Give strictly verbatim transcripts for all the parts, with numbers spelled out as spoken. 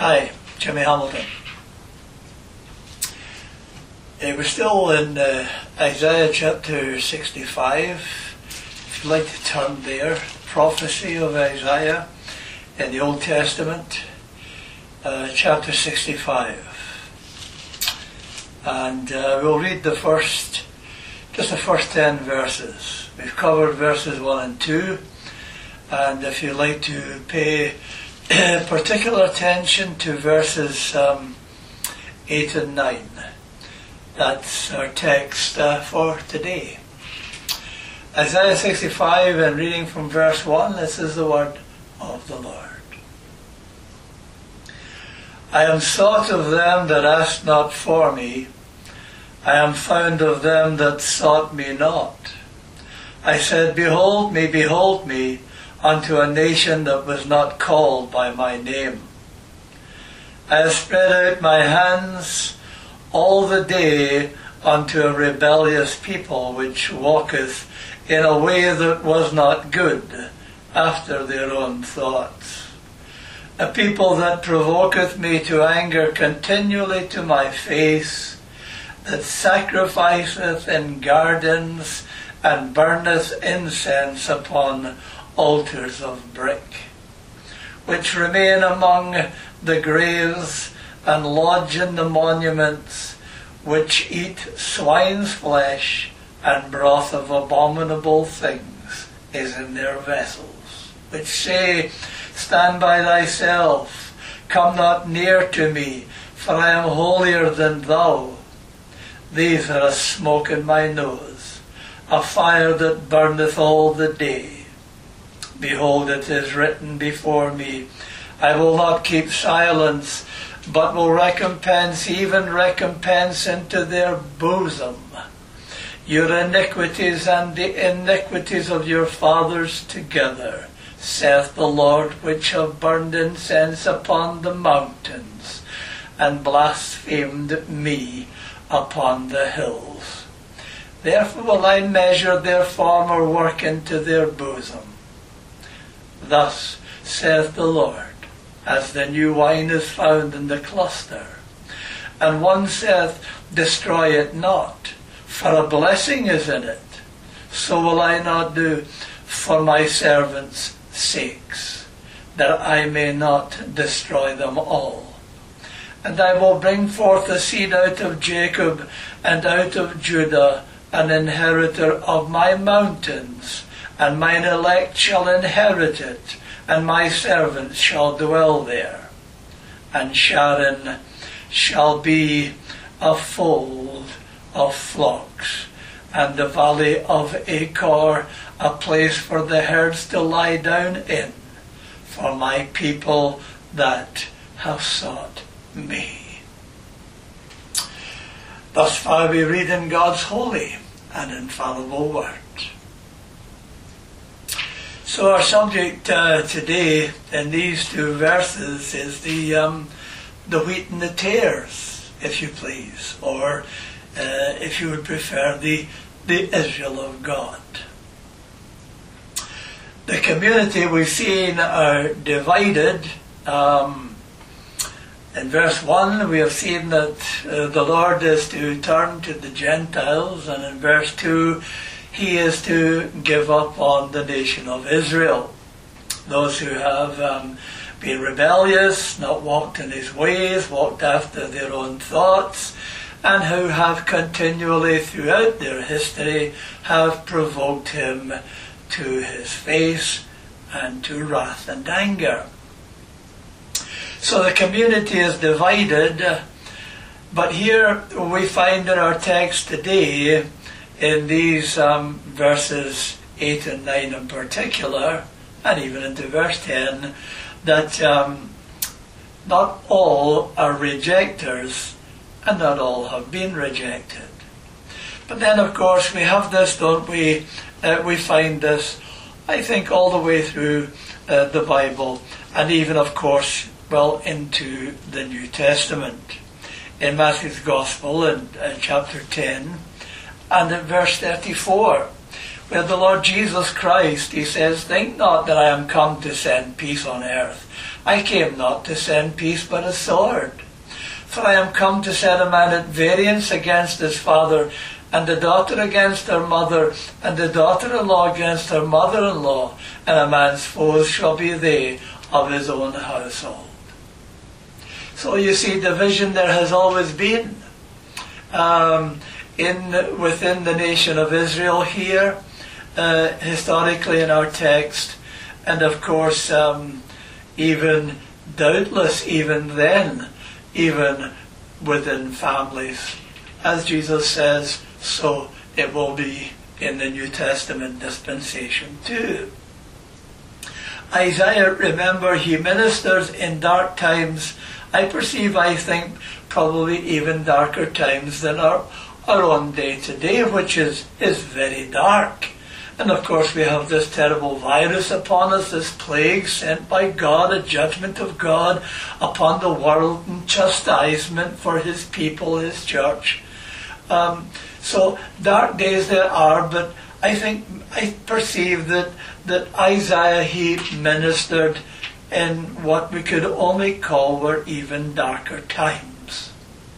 Hi, Jimmy Hamilton. Uh, we're still in uh, Isaiah chapter sixty-five. If you'd like to turn there, prophecy of Isaiah in the Old Testament, uh, chapter sixty-five. And uh, we'll read the first, just the first ten verses. We've covered verses one and two. And if you'd like to pay particular attention to verses um, eight and nine, that's our text uh, for today. Isaiah sixty-five, and reading from verse one, this is the word of the Lord. I am sought of them that asked not for me. I am found of them that sought me not. I said, Behold me, behold me, unto a nation that was not called by my name. I have spread out my hands all the day unto a rebellious people, which walketh in a way that was not good, after their own thoughts. A people that provoketh me to anger continually to my face, that sacrificeth in gardens, and burneth incense upon altars of brick, which remain among the graves, and lodge in the monuments, which eat swine's flesh, and broth of abominable things is in their vessels, which say, Stand by thyself, come not near to me, for I am holier than thou. These are a smoke in my nose, a fire that burneth all the day. Behold, it is written before me, I will not keep silence, but will recompense, even recompense into their bosom, your iniquities and the iniquities of your fathers together, saith the Lord, which have burned incense upon the mountains, and blasphemed me upon the hills. Therefore will I measure their former work into their bosom. Thus saith the Lord, as the new wine is found in the cluster, and one saith, Destroy it not, for a blessing is in it, so will I not do for my servants' sakes, that I may not destroy them all. And I will bring forth a seed out of Jacob, and out of Judah, an inheritor of my mountains, and mine elect shall inherit it, and my servants shall dwell there. And Sharon shall be a fold of flocks, and the valley of Achor a place for the herds to lie down in, for my people that have sought me. Thus far we read in God's holy and infallible word. So our subject uh, today in these two verses is the um, the wheat and the tares, if you please, or uh, if you would prefer, the the Israel of God. The community we've seen are divided. Um, in verse one we have seen that uh, the Lord is to turn to the Gentiles, and in verse two He is to give up on the nation of Israel. Those who have um, been rebellious, not walked in his ways, walked after their own thoughts, and who have continually throughout their history have provoked him to his face and to wrath and anger. So the community is divided, but here we find in our text today, in these um, verses eight and nine in particular, and even into verse ten, that um, not all are rejectors, and not all have been rejected. But then, of course, we have this, don't we? Uh, we find this, I think, all the way through uh, the Bible, and even, of course, well, into the New Testament. In Matthew's Gospel, in uh, chapter ten, and in verse thirty-four, where the Lord Jesus Christ, he says, Think not that I am come to send peace on earth, I came not to send peace, but a sword. For I am come to set a man at variance against his father, and the daughter against her mother, and the daughter-in-law against her mother-in-law, and a man's foes shall be they of his own household. So you see, division there has always been um, in within the nation of Israel here, uh, historically in our text, and of course um, even doubtless even then, even within families. As Jesus says, so it will be in the New Testament dispensation too. Isaiah, remember, he ministers in dark times. I perceive, I think, probably even darker times than our, our own day today, which is, is very dark. And of course we have this terrible virus upon us, this plague sent by God, a judgment of God upon the world and chastisement for his people, his church. Um, so dark days there are, but I think, I perceive that, that Isaiah, he ministered in what we could only call were even darker times.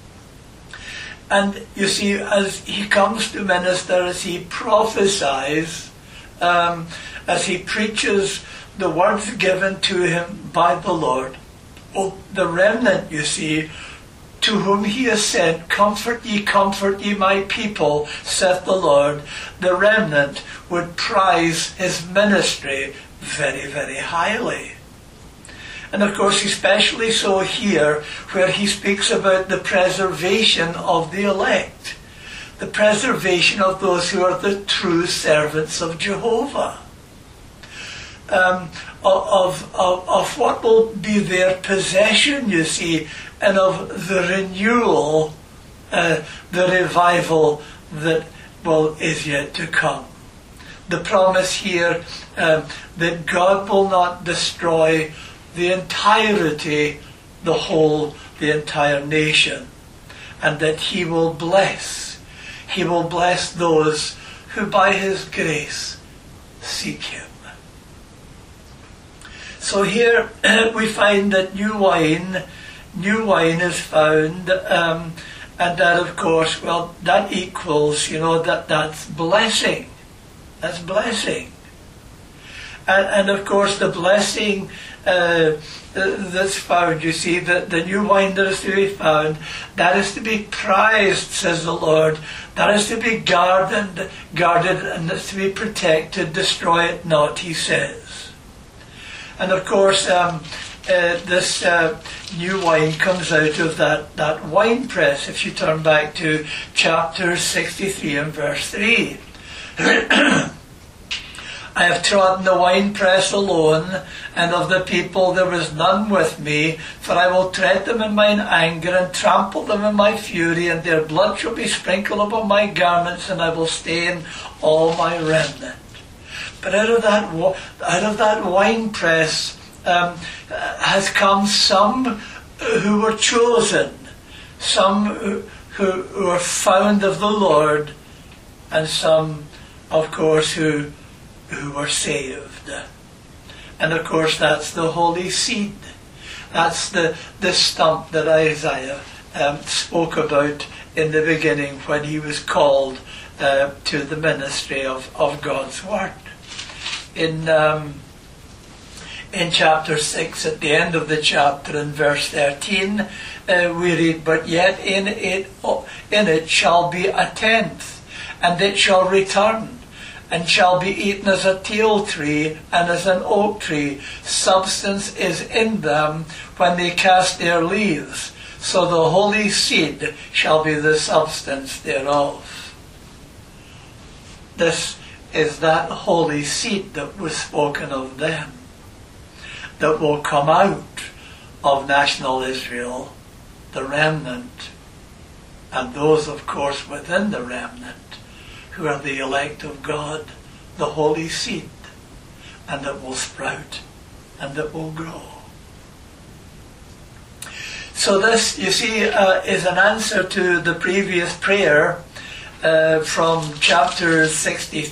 And you see, as he comes to minister, as he prophesies, um, as he preaches the words given to him by the Lord, well, the remnant, you see, to whom he has sent, comfort ye, comfort ye my people, saith the Lord, the remnant would prize his ministry very, very highly. And of course, especially so here, where he speaks about the preservation of the elect, the preservation of those who are the true servants of Jehovah, um, of, of, of what will be their possession, you see, and of the renewal, uh, the revival that will is yet to come. The promise here um, that God will not destroy the entirety, the whole, the entire nation, and that he will bless. He will bless those who by his grace seek him. So here we find that new wine, new wine is found, um, and that of course, well, that equals, you know, that that's blessing. That's blessing. And, and of course the blessing uh, that's found, you see, the, the new wine that is to be found, that is to be prized, says the Lord. That is to be guarded, guarded and is to be protected, destroy it not, he says. And of course, um, uh, this uh, new wine comes out of that, that wine press. If you turn back to chapter sixty-three and verse three. I have trodden the winepress alone, and of the people there was none with me, for I will tread them in mine anger, and trample them in my fury, and their blood shall be sprinkled upon my garments, and I will stain all my remnant. But out of that, out of that winepress um, has come some who were chosen, some who, who, who are found of the Lord, and some, of course, who who were saved. And of course that's the holy seed. That's the, the stump that Isaiah um, spoke about in the beginning when he was called uh, to the ministry of, of God's Word. In um, in chapter six, at the end of the chapter, in verse thirteen, uh, we read, but yet in it, in it shall be a tenth, and it shall return, and shall be eaten as a teil tree and as an oak tree. Substance is in them when they cast their leaves. So the holy seed shall be the substance thereof. This is that holy seed that was spoken of then, that will come out of national Israel, the remnant, and those, of course, within the remnant, who are the elect of God, the holy seed, and that will sprout and that will grow. So this, you see, uh, is an answer to the previous prayer uh, from chapter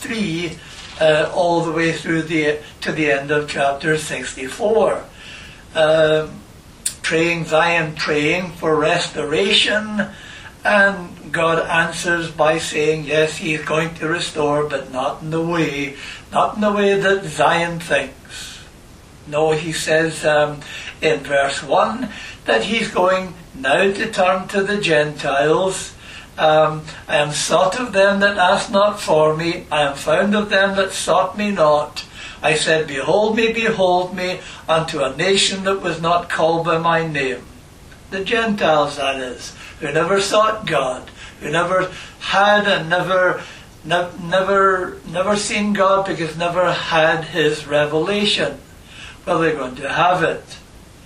sixty-three uh, all the way through the to the end of chapter sixty-four. um, praying, Zion praying for restoration, and God answers by saying, yes, He is going to restore, but not in the way, not in the way that Zion thinks. No, He says um, in verse one that He's going now to turn to the Gentiles. Um, I am sought of them that asked not for me. I am found of them that sought me not. I said, behold me, behold me, unto a nation that was not called by my name. The Gentiles, that is, who never sought God, who never had and never, ne- never, never seen God because never had His revelation. Well, they're going to have it.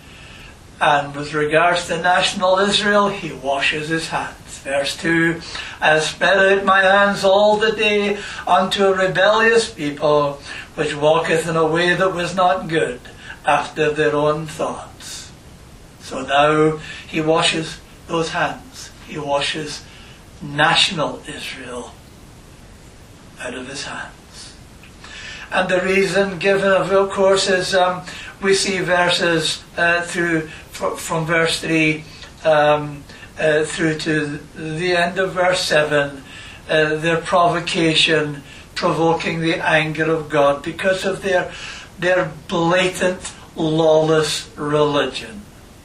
And with regards to national Israel, He washes His hands. Verse two, I have spread out my hands all the day unto a rebellious people, which walketh in a way that was not good, after their own thoughts. So now He washes those hands. He washes national Israel out of His hands. And the reason given, of course, is um, we see verses uh, through from verse three um, uh, through to the end of verse seven, uh, their provocation, provoking the anger of God because of their their blatant, lawless religion.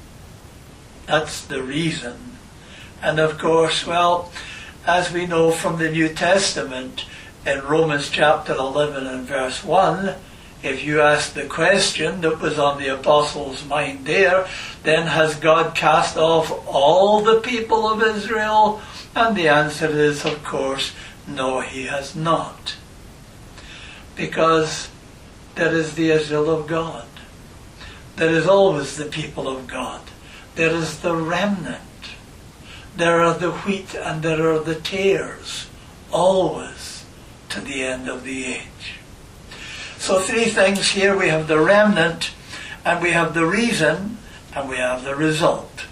That's the reason. And of course, well, as we know from the New Testament, in Romans chapter eleven and verse one, if you ask the question that was on the apostles' mind there, then has God cast off all the people of Israel? And the answer is, of course, no, He has not. Because there is the Israel of God. There is always the people of God. There is the remnant. There are the wheat and there are the tares, always to the end of the age. So three things here. We have the remnant, and we have the reason, and we have the result.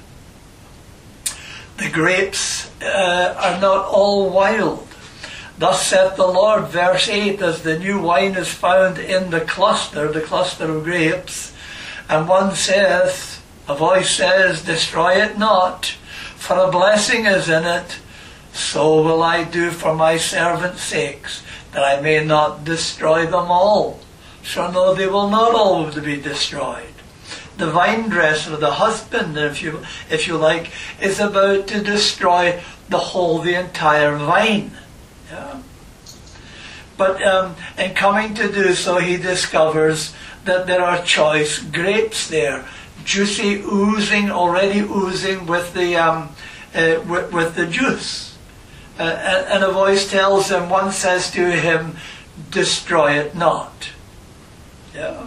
The grapes uh, are not all wild. Thus saith the Lord, verse eight, as the new wine is found in the cluster, the cluster of grapes, and one saith, a voice says, destroy it not, for a blessing is in it, so will I do for my servants' sakes, that I may not destroy them all. So no, they will not all be destroyed. The vine dresser, the husband, if you if you like, is about to destroy the whole, the entire vine. Yeah. But um, in coming to do so, he discovers that there are choice grapes there, juicy, oozing, already oozing with the um, uh, with, with the juice. Uh, and, and a voice tells him, one says to him, destroy it not. Yeah.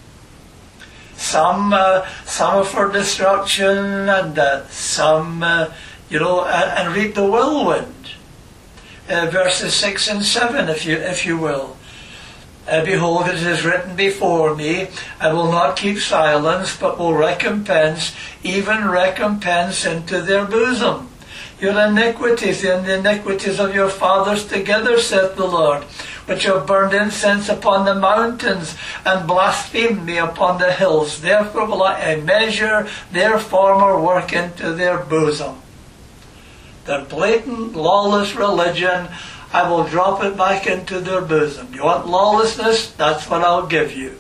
Some, uh, some are for destruction, and uh, some, uh, you know, and, and reap the whirlwind. Uh, verses six and seven, if you if you will. Uh, Behold, it is written before me, I will not keep silence, but will recompense, even recompense into their bosom. Your iniquities and the iniquities of your fathers together, saith the Lord, which have burned incense upon the mountains and blasphemed me upon the hills. Therefore will I measure their former work into their bosom. Their blatant, lawless religion, I will drop it back into their bosom. You want lawlessness? That's what I'll give you.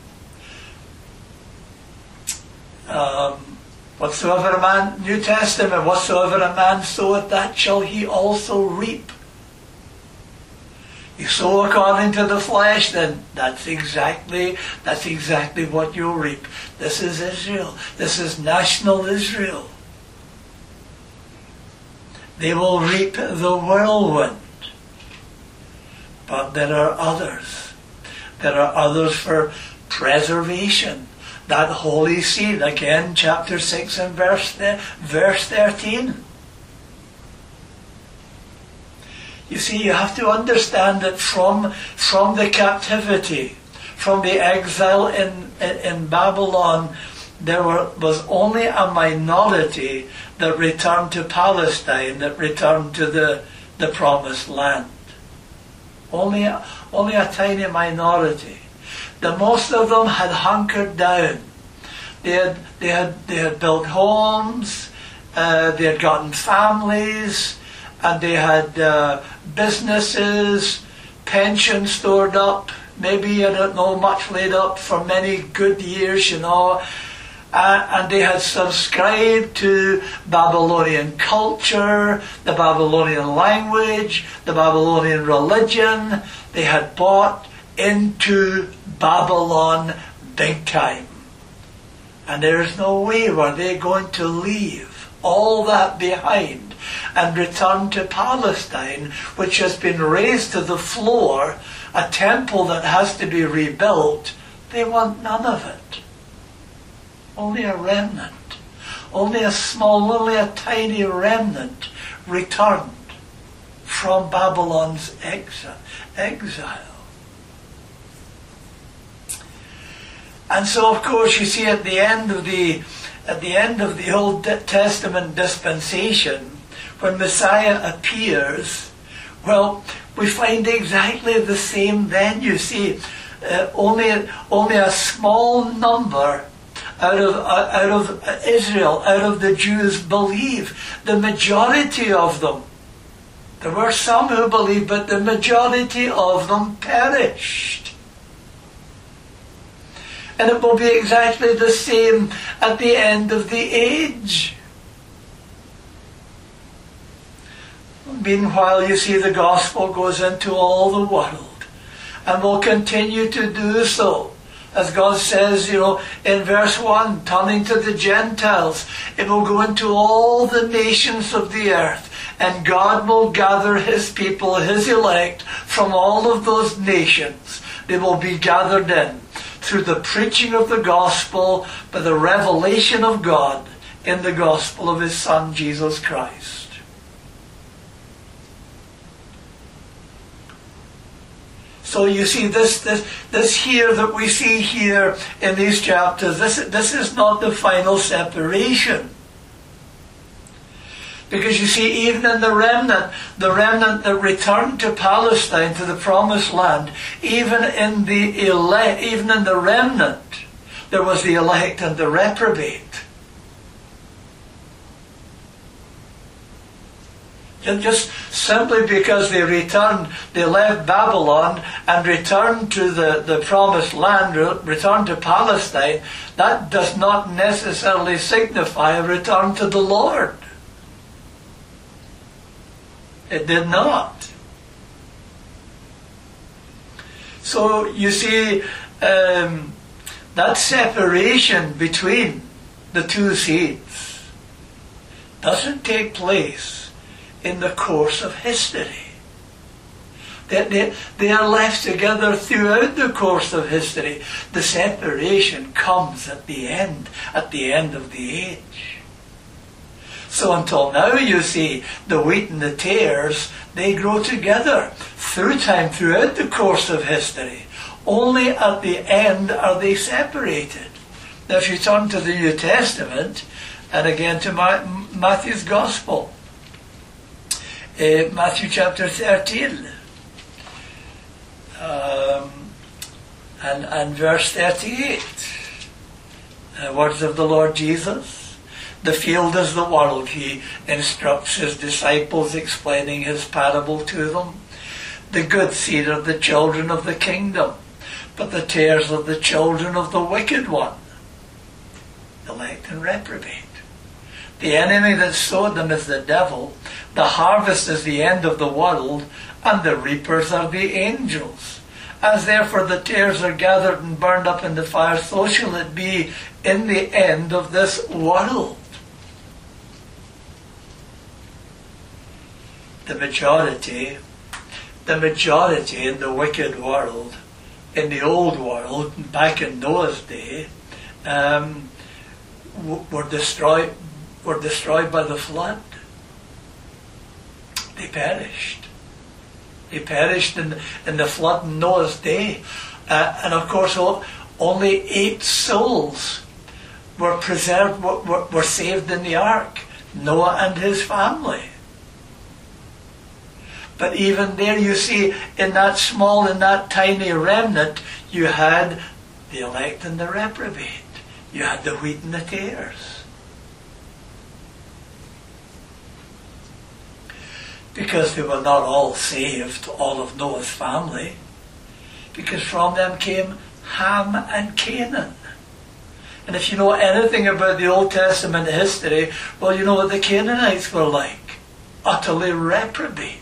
Um, whatsoever a man, New Testament, whatsoever a man soweth, that shall he also reap. You sow according to the flesh, then that's exactly that's exactly what you'll reap. This is Israel. This is national Israel. They will reap the whirlwind. But there are others. There are others for preservation. That holy seed, again, chapter six and verse, verse thirteen. You see, you have to understand that from, from the captivity, from the exile in, in, in Babylon, there were, was only a minority that returned to Palestine, that returned to the, the promised land. Only, only a tiny minority. The most of them had hunkered down. They had, they had, they had built homes, uh, they had gotten families, and they had uh, businesses, pensions stored up, maybe, I don't know, much laid up for many good years, you know. Uh, and they had subscribed to Babylonian culture, the Babylonian language, the Babylonian religion. They had bought into Babylon big time. And there is no way were they going to leave all that behind and return to Palestine, which has been razed to the floor, a temple that has to be rebuilt. They want none of it. Only a remnant, only a small, only a tiny remnant returned from Babylon's exile. And so, of course, you see at the end of the at the end of the Old Testament dispensation, when Messiah appears, well, we find exactly the same. Then you see, uh, only only a small number out of uh, out of Israel, out of the Jews, believe. The majority of them. There were some who believed, but the majority of them perished. And it will be exactly the same at the end of the age. Meanwhile, you see, the gospel goes into all the world and will continue to do so. As God says, you know, in verse one, turning to the Gentiles, it will go into all the nations of the earth, and God will gather His people, His elect, from all of those nations. They will be gathered in through the preaching of the gospel, by the revelation of God in the gospel of His Son, Jesus Christ. So you see, this, this, this here that we see here in these chapters, this, this is not the final separation. Because you see, even in the remnant, the remnant that returned to Palestine, to the promised land, even in the elect, even in the remnant, there was the elect and the reprobate. And just simply because they returned, they left Babylon and returned to the, the promised land, returned to Palestine, that does not necessarily signify a return to the Lord. It did not. So you see, um, that separation between the two seeds doesn't take place in the course of history. They, they, they are left together throughout the course of history. The separation comes at the end, at the end of the age. So until now, you see, the wheat and the tares, they grow together through time, throughout the course of history. Only at the end are they separated. Now if you turn to the New Testament, and again to Matthew's Gospel, Uh, Matthew chapter thirteen, um, and, and verse thirty-eight. Uh, words of the Lord Jesus. The field is the world. He instructs His disciples, explaining His parable to them. The good seed are the children of the kingdom, but the tares are the children of the wicked one. Elect and reprobate. The enemy that sowed them is the devil. The harvest is the end of the world, and the reapers are the angels. As therefore the tares are gathered and burned up in the fire, so shall it be in the end of this world. The majority, the majority in the wicked world, in the old world, back in Noah's day, um, were destroyed. were destroyed by the flood. They perished. They perished in, in the flood in Noah's day. Uh, and of course, only eight souls were preserved, were, were saved in the ark. Noah and his family. But even there, you see, in that small, in that tiny remnant, you had the elect and the reprobate. you had the wheat and the tares. Because they were not all saved, all of Noah's family. Because from them came Ham and Canaan. And if you know anything about the Old Testament history, well, you know what the Canaanites were like. Utterly reprobate.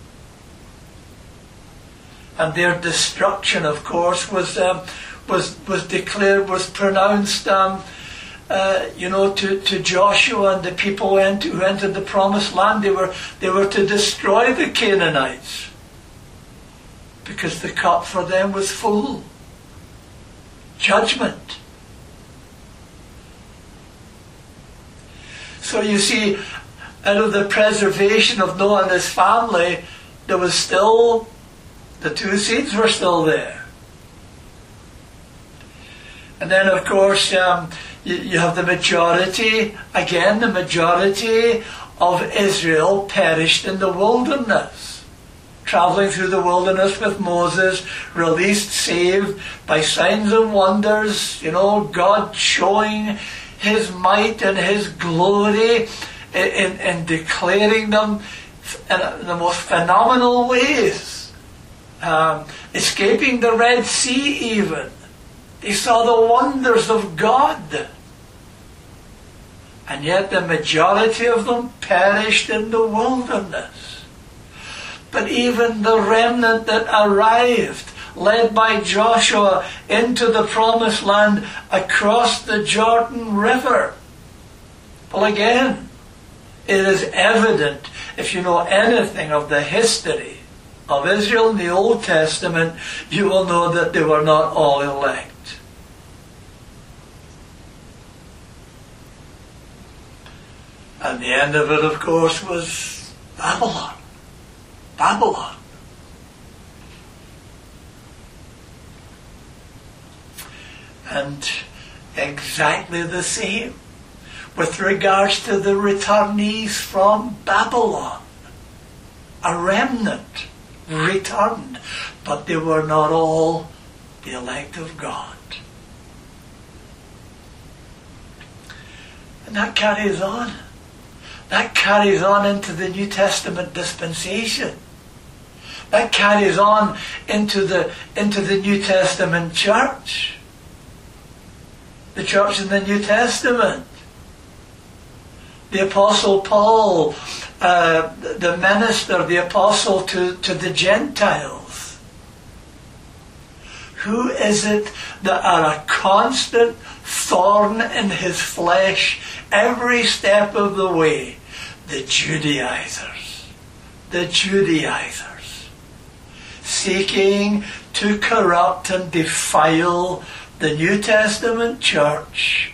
And their destruction, of course, was um, was was declared, was pronounced, um, uh, you know, to, to Joshua and the people who entered, who entered the Promised Land. They were they were to destroy the Canaanites because the cup for them was full. Judgment. So you see, out of the preservation of Noah and his family, there was still, the two seeds were still there. And then, of course, um, you, you have the majority, again, the majority of Israel perished in the wilderness. Traveling through the wilderness with Moses, released, saved by signs and wonders, you know, God showing His might and His glory in, in, in declaring them in the most phenomenal ways. Um, escaping the Red Sea even. They saw the wonders of God. And yet the majority of them perished in the wilderness. But even the remnant that arrived, led by Joshua into the Promised Land across the Jordan River. Well, again, it is evident, if you know anything of the history of Israel in the Old Testament, you will know that they were not all elect. And the end of it, of course, was Babylon. Babylon. And exactly the same with regards to the returnees from Babylon. A remnant returned, but they were not all the elect of God. And that carries on. That carries on into the New Testament dispensation. That carries on into the, into the New Testament church. The church in the New Testament. The Apostle Paul, uh, the minister, the apostle to, to the Gentiles. Who is it that are a constant thorn in his flesh every step of the way? The Judaizers. The Judaizers. Seeking to corrupt and defile the New Testament church.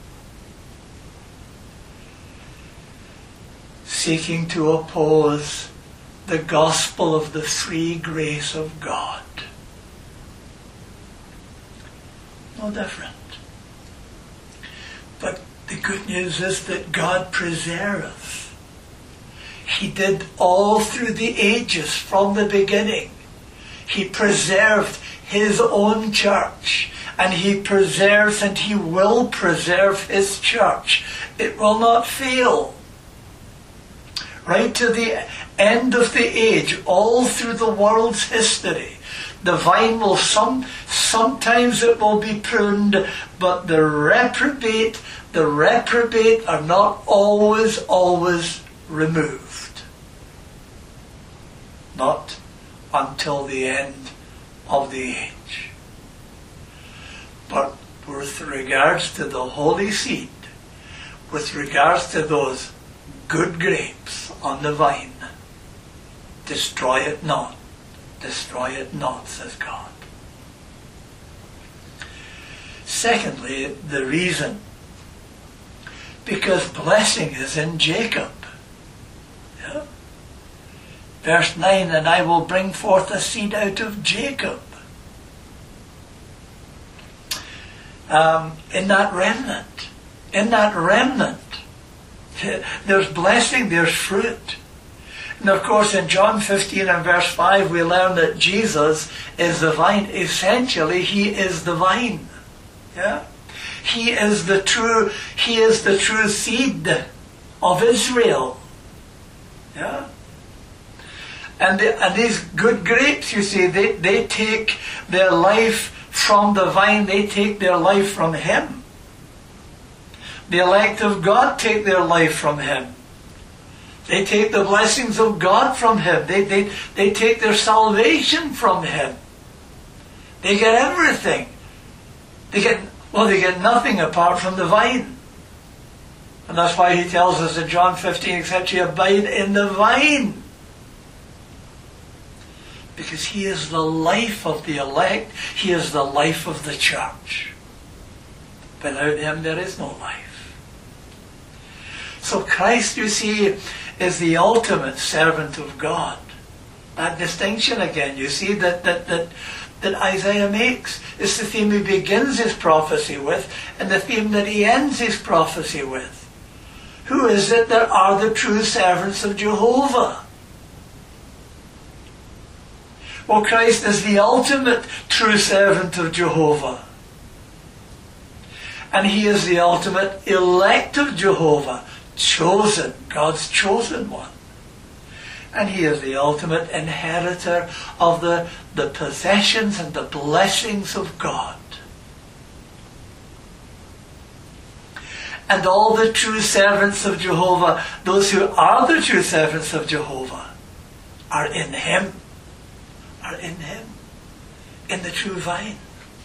Seeking to oppose the gospel of the free grace of God. No different. But the good news is that God preserves. He did all through the ages from the beginning. He preserved His own church. And He preserves and He will preserve His church. It will not fail. Right to the end of the age, all through the world's history, the vine will some, sometimes it will be pruned, but the reprobate, the reprobate are not always, always removed. Not until the end of the age. But with regards to the holy seed, with regards to those good grapes on the vine, destroy it not, destroy it not, says God. Secondly, the reason, because blessing is in Jacob. Yeah? Verse nine, and I will bring forth a seed out of Jacob. Um, in that remnant, in that remnant, there's blessing, there's fruit. And of course in John fifteen and verse five we learn that Jesus is the vine. Essentially, He is the vine. Yeah? He is the true, he is the true seed of Israel. Yeah? And, the, and these good grapes, you see, they, they take their life from the vine, they take their life from him. The elect of God take their life from him. They take the blessings of God from him. They, they, they take their salvation from him. They get everything. They get, well, they get nothing apart from the vine. And that's why he tells us in John fifteen, except you abide in the vine. Because he is the life of the elect. He is the life of the church. Without him there is no life. So Christ, you see, is the ultimate servant of God. That distinction again, you see, that, that, that, that Isaiah makes. It's the theme he begins his prophecy with, and the theme that he ends his prophecy with. Who is it that are the true servants of Jehovah? Well, Christ is the ultimate true servant of Jehovah. And he is the ultimate elect of Jehovah. Chosen, God's chosen one. And he is the ultimate inheritor of the, the possessions and the blessings of God. And all the true servants of Jehovah, those who are the true servants of Jehovah, are in him. Are in him. In the true vine.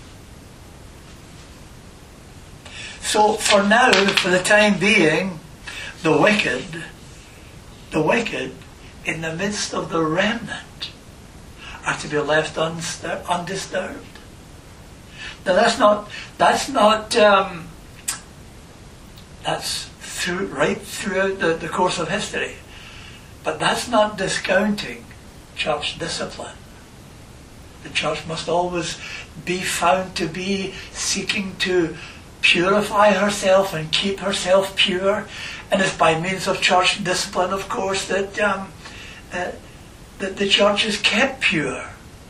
So for now, for the time being, the wicked, the wicked, in the midst of the remnant, are to be left unstir- undisturbed. Now that's not, that's not, um, that's through, right throughout the, the course of history. But that's not discounting church discipline. The church must always be found to be seeking to purify herself and keep herself pure. And it's by means of church discipline, of course, that, um, uh, that the church is kept pure.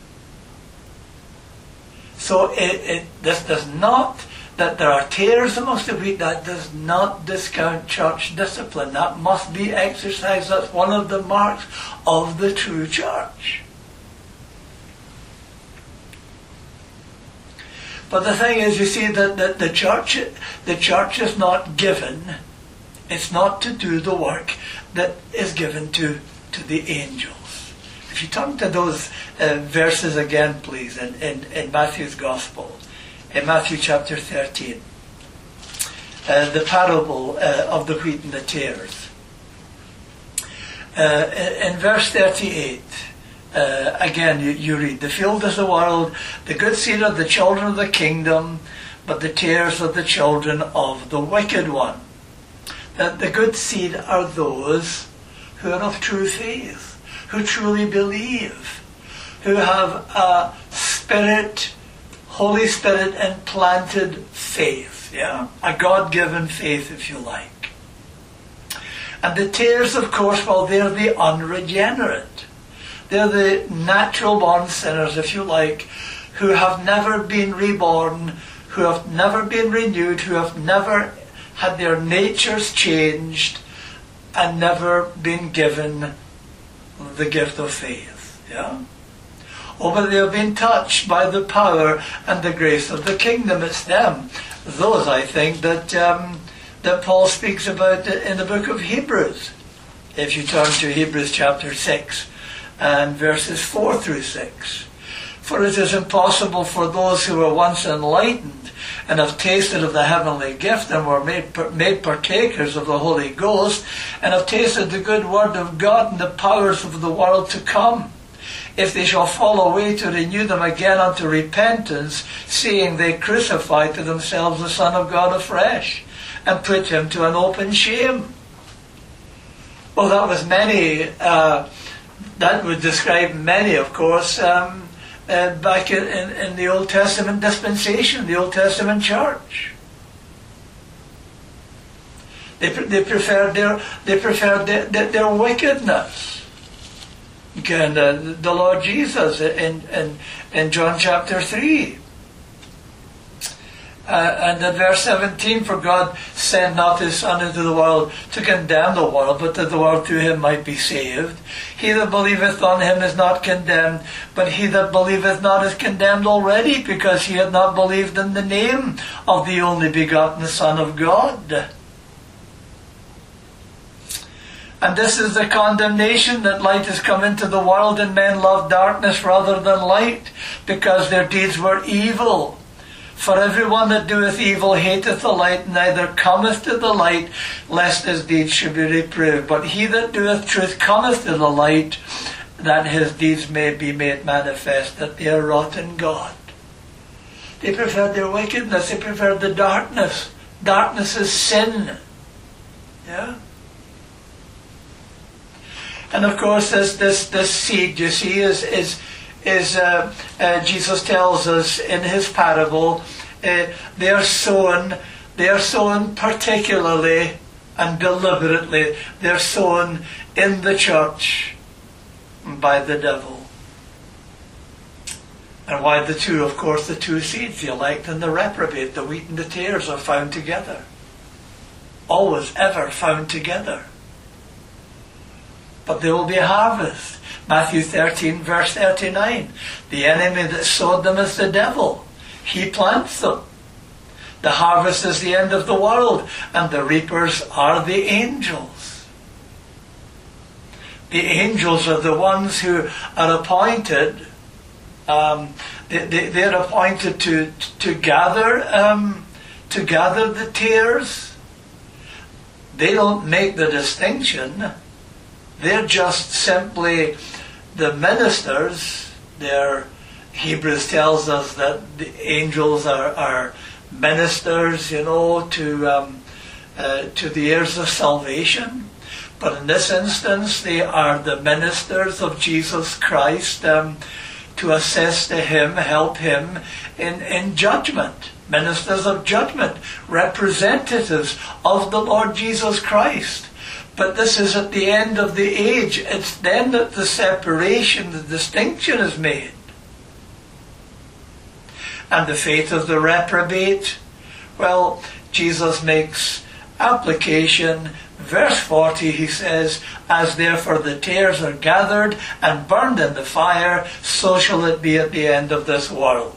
So it, it, this does not, that there are tares amongst the wheat, that does not discount church discipline. That must be exercised. That's one of the marks of the true church. But the thing is, you see, that, that the church, the church is not given, it's not to do the work that is given to, to the angels. If you turn to those uh, verses again, please, in, in, in Matthew's Gospel, in Matthew chapter thirteen, uh, the parable uh, of the wheat and the tares. Uh, in, in verse thirty-eight, Uh, again, you, you read, the field is the world, the good seed of the children of the kingdom, but the tares of the children of the wicked one. That the good seed are those who are of true faith, who truly believe, who have a spirit, Holy Spirit implanted faith, yeah, a God-given faith, if you like. And the tares, of course, well, they're the unregenerate. They're the natural-born sinners, if you like, who have never been reborn, who have never been renewed, who have never had their natures changed, and never been given the gift of faith. Yeah? Oh, but they have been touched by the power and the grace of the kingdom. It's them, those, I think, that um, that Paul speaks about in the book of Hebrews. If you turn to Hebrews chapter six, and verses four through six. For it is impossible for those who were once enlightened and have tasted of the heavenly gift and were made, made partakers of the Holy Ghost and have tasted the good word of God and the powers of the world to come, if they shall fall away, to renew them again unto repentance, seeing they crucify to themselves the Son of God afresh and put him to an open shame. Well, that was many... Uh, That would describe many, of course, um, uh, back in, in, in the Old Testament dispensation, the Old Testament church. They they preferred their they preferred their, their, their wickedness. And uh, the Lord Jesus in in in John chapter three. Uh, and in verse seventeen, for God sent not his Son into the world to condemn the world, but that the world through him might be saved. He that believeth on him is not condemned, but he that believeth not is condemned already, because he hath not believed in the name of the only begotten Son of God. And this is the condemnation, that light has come into the world, and men love darkness rather than light, because their deeds were evil. For everyone that doeth evil hateth the light, neither cometh to the light, lest his deeds should be reproved. But he that doeth truth cometh to the light, that his deeds may be made manifest, that they are wrought in God. They preferred their wickedness, they preferred the darkness. Darkness is sin. Yeah? And of course this this, this seed, you see, is... is is uh, uh, Jesus tells us in his parable, uh, they are sown, they are sown particularly and deliberately, they're sown in the church by the devil. And why the two? Of course, the two seeds, the elect and the reprobate, the wheat and the tares, are found together. Always, ever found together. But there will be a harvest. Matthew thirteen, verse thirty-nine. The enemy that sowed them is the devil. He plants them. The harvest is the end of the world, and the reapers are the angels. The angels are the ones who are appointed. Um, they, they, they're appointed to to gather um, to gather the tares. They don't make the distinction. They're just simply the ministers. They're, Hebrews tells us that the angels are, are ministers, you know, to um, uh, to the heirs of salvation. But in this instance, they are the ministers of Jesus Christ, um, to assist him, help him in, in judgment. Ministers of judgment, representatives of the Lord Jesus Christ. But this is at the end of the age. It's then that the separation, the distinction is made. And the fate of the reprobate, well, Jesus makes application. Verse forty, he says, as therefore the tares are gathered and burned in the fire, so shall it be at the end of this world.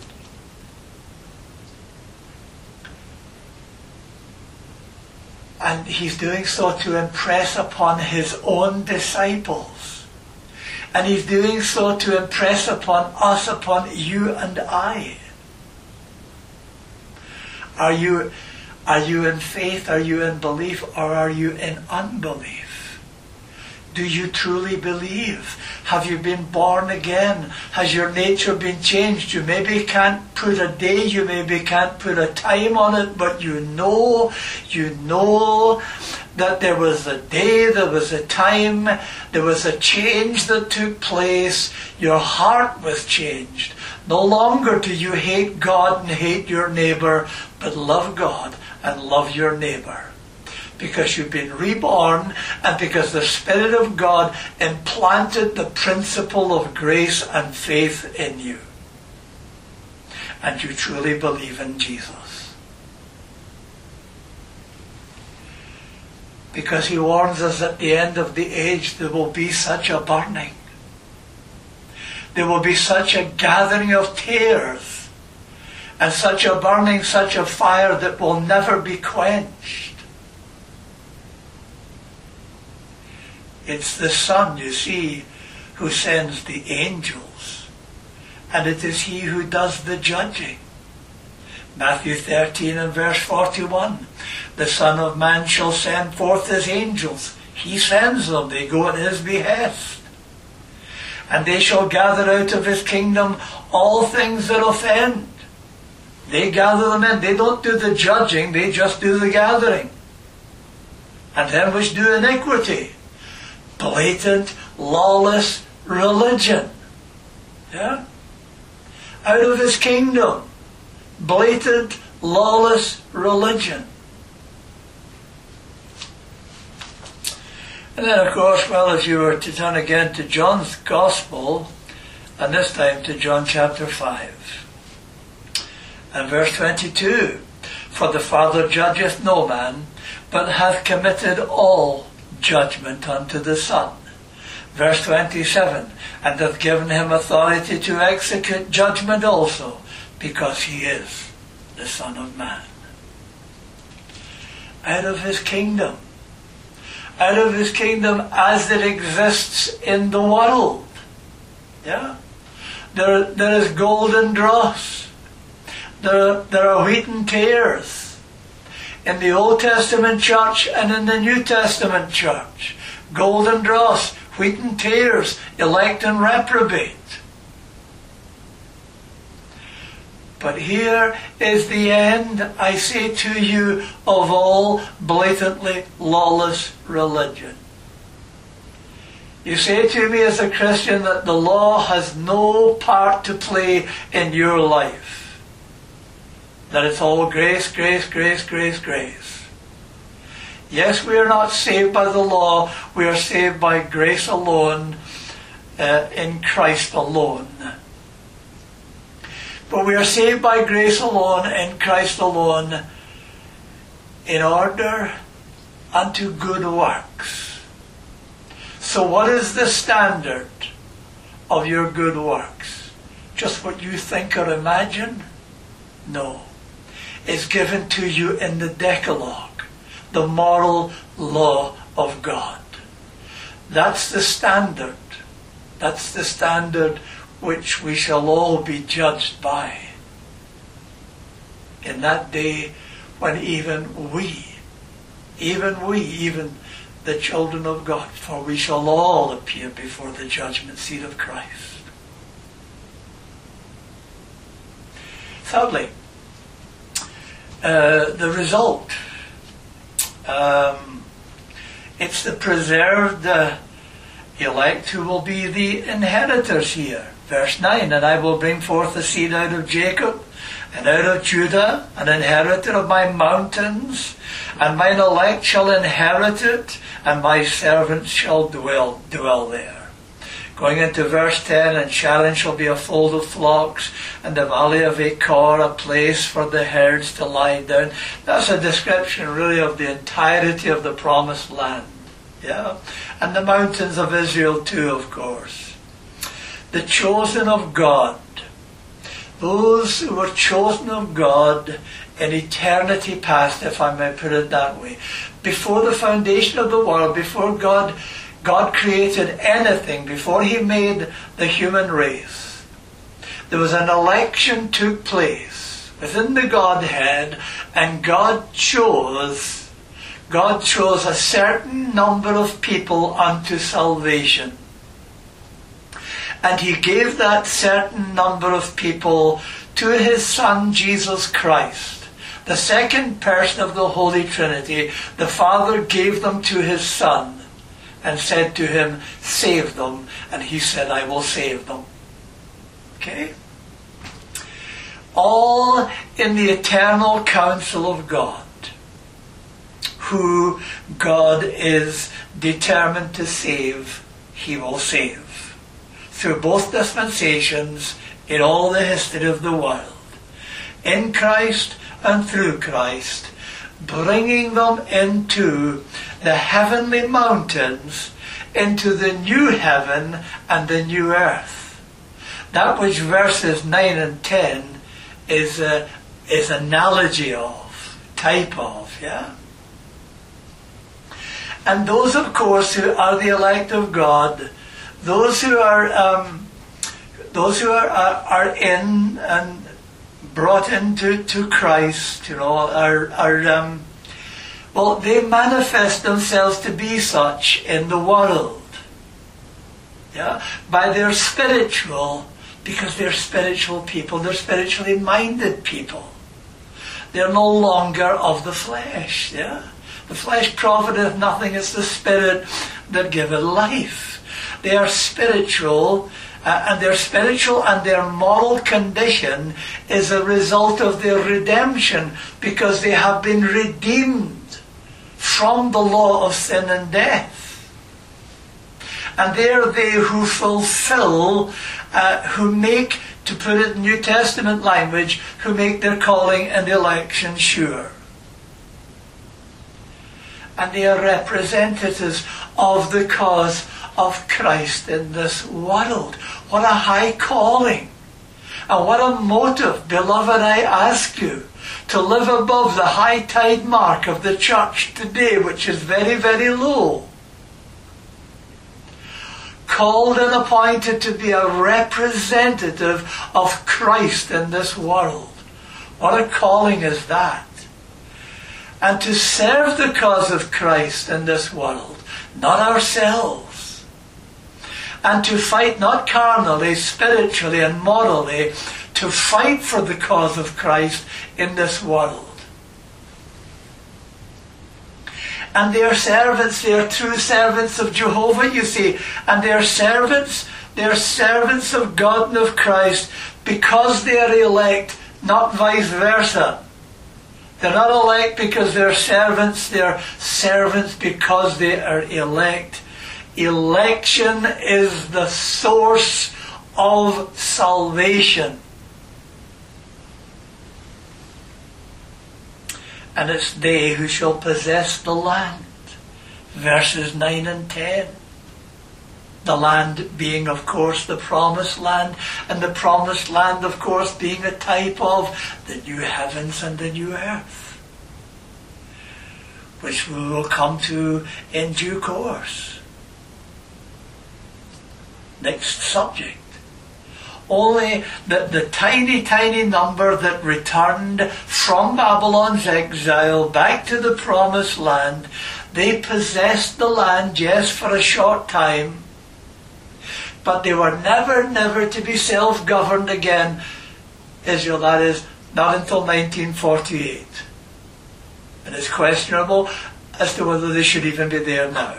And he's doing so to impress upon his own disciples. And he's doing so to impress upon us, upon you and I. Are you, are you in faith, are you in belief, or are you in unbelief? Do you truly believe? Have you been born again? Has your nature been changed? You maybe can't put a day, you maybe can't put a time on it, but you know, you know that there was a day, there was a time, there was a change that took place. Your heart was changed. No longer do you hate God and hate your neighbour, but love God and love your neighbour. Because you've been reborn, and because the Spirit of God implanted the principle of grace and faith in you. And you truly believe in Jesus. Because he warns us at the end of the age there will be such a burning. There will be such a gathering of tares, and such a burning, such a fire that will never be quenched. It's the Son, you see, who sends the angels. And it is he who does the judging. Matthew thirteen and verse forty-one. The Son of Man shall send forth his angels. He sends them. They go at his behest. And they shall gather out of his kingdom all things that offend. They gather them in. They don't do the judging. They just do the gathering. And them which do iniquity. Blatant, lawless religion. Yeah? Out of his kingdom. Blatant, lawless religion. And then, of course, well, if you were to turn again to John's Gospel, and this time to John chapter five, and verse twenty-two. For the Father judgeth no man, but hath committed all judgment unto the Son. Verse twenty-seven, and hath given him authority to execute judgment also, because he is the Son of Man. Out of his kingdom, out of his kingdom as it exists in the world. Yeah? There, there is golden dross. There, there are wheat and tares. In the Old Testament church and in the New Testament church. Golden dross, wheat and tares, elect and reprobate. But here is the end, I say to you, of all blatantly lawless religion. You say to me as a Christian that the law has no part to play in your life. That it's all grace, grace, grace, grace, grace. Yes, we are not saved by the law. We are saved by grace alone, uh, in Christ alone. But we are saved by grace alone, in Christ alone, in order unto good works. So what is the standard of your good works? Just what you think or imagine? No. It's given to you in the Decalogue, the moral law of God. That's the standard. That's the standard which we shall all be judged by in that day when even we, even we, even the children of God, for we shall all appear before the judgment seat of Christ. Thirdly, uh, the result. Um, it's the preserved uh, elect who will be the inheritors here. Verse nine, and I will bring forth a seed out of Jacob, and out of Judah, an inheritor of my mountains, and mine elect shall inherit it, and my servants shall dwell, dwell there. Going into verse ten, and Sharon shall be a fold of flocks, and the valley of Achor a place for the herds to lie down. That's a description really of the entirety of the promised land. Yeah, and the mountains of Israel too, of course. The chosen of God, those who were chosen of God in eternity past, if I may put it that way, before the foundation of the world, before God, God created anything, before He made the human race, there was an election took place within the Godhead, and God chose, God chose a certain number of people unto salvation. And He gave that certain number of people to His Son, Jesus Christ. The second person of the Holy Trinity, the Father gave them to His Son and said to Him, save them. And He said, I will save them. Okay? All in the eternal counsel of God, who God is determined to save, He will save. Through both dispensations, in all the history of the world, in Christ and through Christ, bringing them into the heavenly mountains, into the new heaven and the new earth. That which verses nine and ten is a, is analogy of, type of, yeah? And those, of course, who are the elect of God, those who are um, those who are, are are in and brought into to Christ, you know, are are um, well, they manifest themselves to be such in the world, yeah, by their spiritual, because they're spiritual people, they're spiritually minded people. They're no longer of the flesh, yeah. The flesh profiteth nothing; it's the Spirit that giveth life. They are spiritual, uh, and their spiritual and their moral condition is a result of their redemption, because they have been redeemed from the law of sin and death. And they are they who fulfill, uh, who make, to put it in New Testament language, who make their calling and election sure. And they are representatives of the cause of Christ in this world. What a high calling. And what a motive, beloved, I ask you, to live above the high tide mark of the church today, which is very, very low. Called and appointed to be a representative of Christ in this world. What a calling is that. And to serve the cause of Christ in this world, not ourselves. And to fight not carnally, spiritually and morally, to fight for the cause of Christ in this world. And they are servants, they are true servants of Jehovah, you see. And they are servants, they are servants of God and of Christ because they are elect, not vice versa. They're not elect because they're servants, they're servants because they are elect. Election is the source of salvation. And it's they who shall possess the land. Verses nine and ten. The land being, of course, the promised land. And the promised land, of course, being a type of the new heavens and the new earth, which we will come to in due course. Next subject. Only the, the tiny, tiny number that returned from Babylon's exile back to the promised land, they possessed the land, yes, for a short time, but they were never, never to be self-governed again, Israel, that is, not until nineteen forty-eight. And it's questionable as to whether they should even be there now.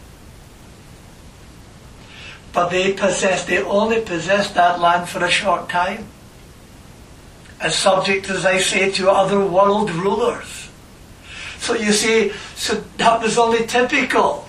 But they possessed, they only possessed that land for a short time. As subject, as I say, to other world rulers. So you see, so that was only typical.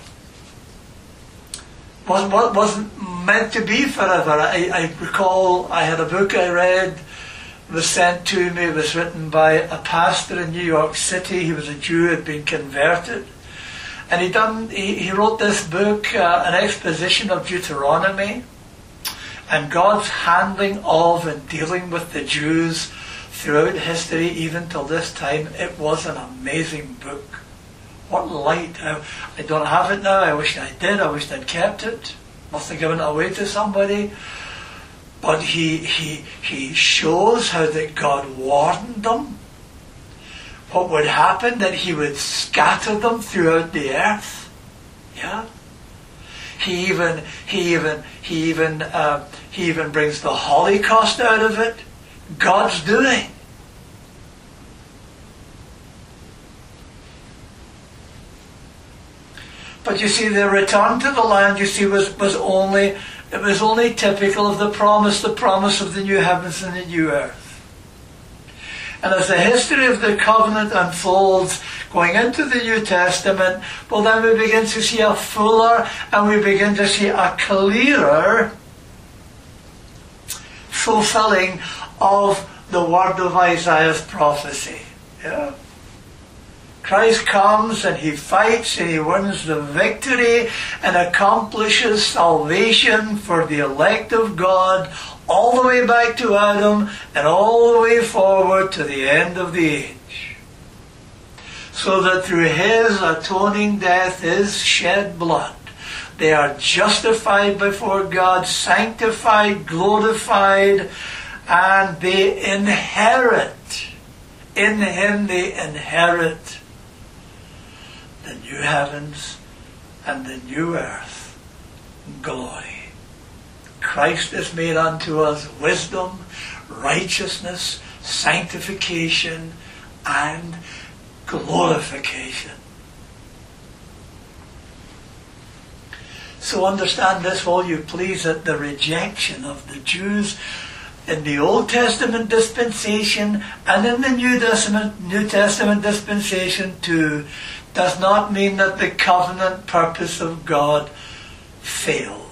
Wasn't, wasn't meant to be forever. I, I recall I had a book I read, it was sent to me, it was written by a pastor in New York City. He was a Jew, had been converted. And he done. He, he wrote this book, uh, an exposition of Deuteronomy, and God's handling of and dealing with the Jews throughout history, even till this time. It was an amazing book. What light! I, I don't have it now. I wish I did. I wish I'd kept it. Must have given it away to somebody. But he he he shows how that God warned them. What would happen, that he would scatter them throughout the earth. Yeah. He even, he even, he even, uh, he even brings the Holocaust out of it. God's doing. But you see, the return to the land, you see, was, was only, it was only typical of the promise, the promise of the new heavens and the new earth. And as the history of the covenant unfolds, going into the New Testament, well, then we begin to see a fuller and we begin to see a clearer fulfilling of the word of Isaiah's prophecy. Yeah. Christ comes and he fights and he wins the victory and accomplishes salvation for the elect of God, all the way back to Adam and all the way forward to the end of the age. So that through his atoning death, his shed blood, they are justified before God, sanctified, glorified, and they inherit. In him they inherit the new heavens and the new earth, glory. Christ is made unto us wisdom, righteousness, sanctification, and glorification. So understand this, will you please, that the rejection of the Jews in the Old Testament dispensation and in the New Testament, New Testament dispensation too does not mean that the covenant purpose of God failed.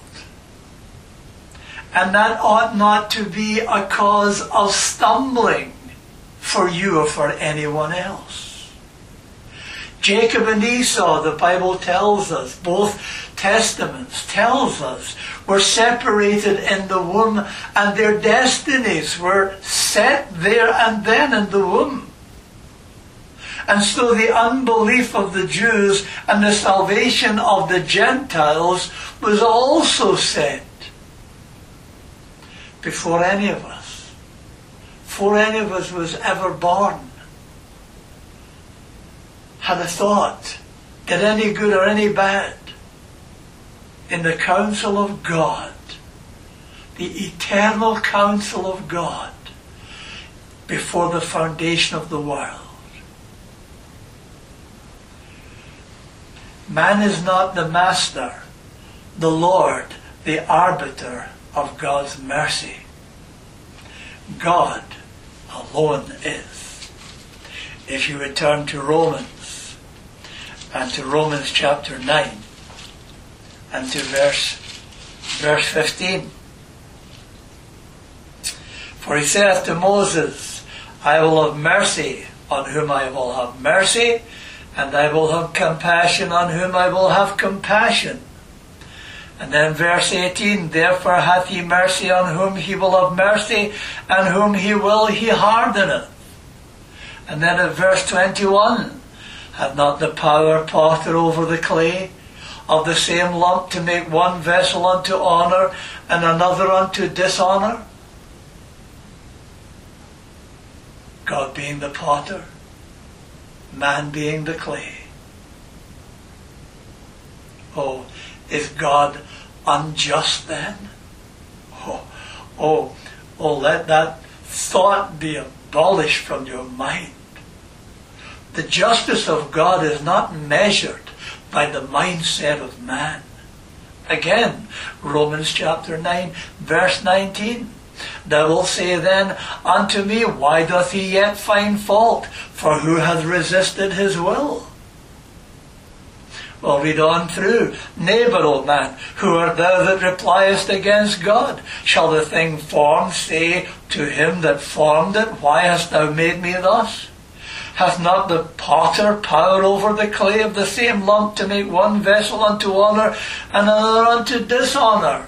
And that ought not to be a cause of stumbling for you or for anyone else. Jacob and Esau, the Bible tells us, both testaments tells us, were separated in the womb, and their destinies were set there and then in the womb. And so the unbelief of the Jews and the salvation of the Gentiles was also set before any of us, before any of us was ever born, had a thought, did any good or any bad. In the counsel of God, the eternal counsel of God, before the foundation of the world. Man is not the master, the Lord, the arbiter of God's mercy. God alone is. If you return to Romans, and to Romans chapter nine, and to verse, verse fifteen. For he saith to Moses, I will have mercy on whom I will have mercy, and I will have compassion on whom I will have compassion. And then verse eighteen, therefore hath he mercy on whom he will have mercy, and whom he will he hardeneth. And then at verse twenty-one, hath not the power potter over the clay, of the same lump to make one vessel unto honour, and another unto dishonour? God being the potter, man being the clay. Oh, is God unjust then? Oh, oh, oh, let that thought be abolished from your mind. The justice of God is not measured by the mindset of man. Again, Romans chapter nine, verse nineteen. Thou wilt say then unto me, why doth he yet find fault? For who hath resisted his will? Well, read on through. Nay, but, O man, who art thou that repliest against God? Shall the thing formed say to him that formed it, why hast thou made me thus? Hath not the potter power over the clay of the same lump to make one vessel unto honour and another unto dishonour?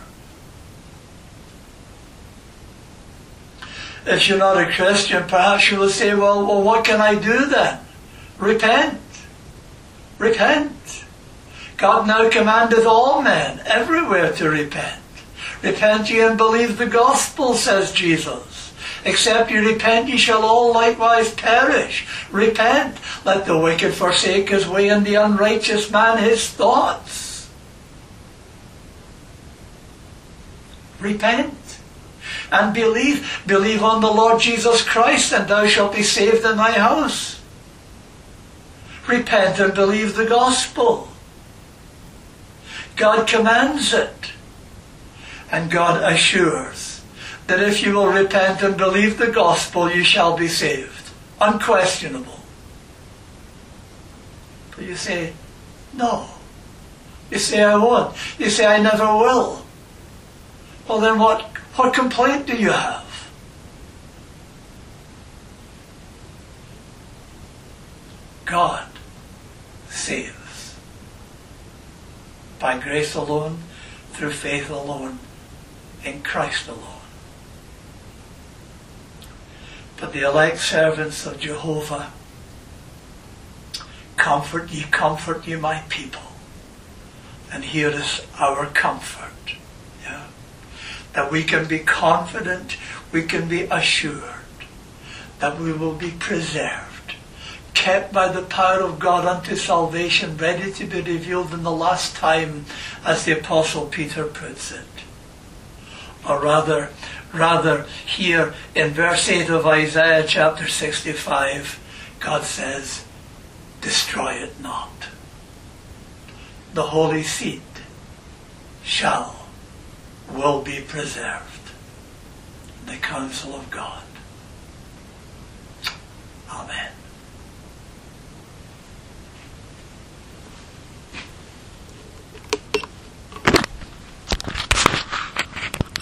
If you're not a Christian, perhaps you will say, well, well, what can I do then? Repent. Repent. God now commandeth all men everywhere to repent. Repent ye and believe the gospel, says Jesus. Except ye repent, ye shall all likewise perish. Repent. Let the wicked forsake his way, and the unrighteous man his thoughts. Repent. And believe, believe on the Lord Jesus Christ, and thou shalt be saved in thy house. Repent and believe the gospel. God commands it. And God assures that if you will repent and believe the gospel, you shall be saved. Unquestionable. But you say, no. You say, I won't. You say, I never will. Well, then what, what complaint do you have? God saves. By grace alone, through faith alone, in Christ alone. But the elect servants of Jehovah, comfort ye, comfort ye my people. And here is our comfort. Yeah? That we can be confident, we can be assured that we will be preserved, kept by the power of God unto salvation, ready to be revealed in the last time, as the Apostle Peter puts it. Or rather, rather here in verse eight of Isaiah chapter sixty-five, God says, destroy it not. The holy seed shall, will be preserved. The counsel of God.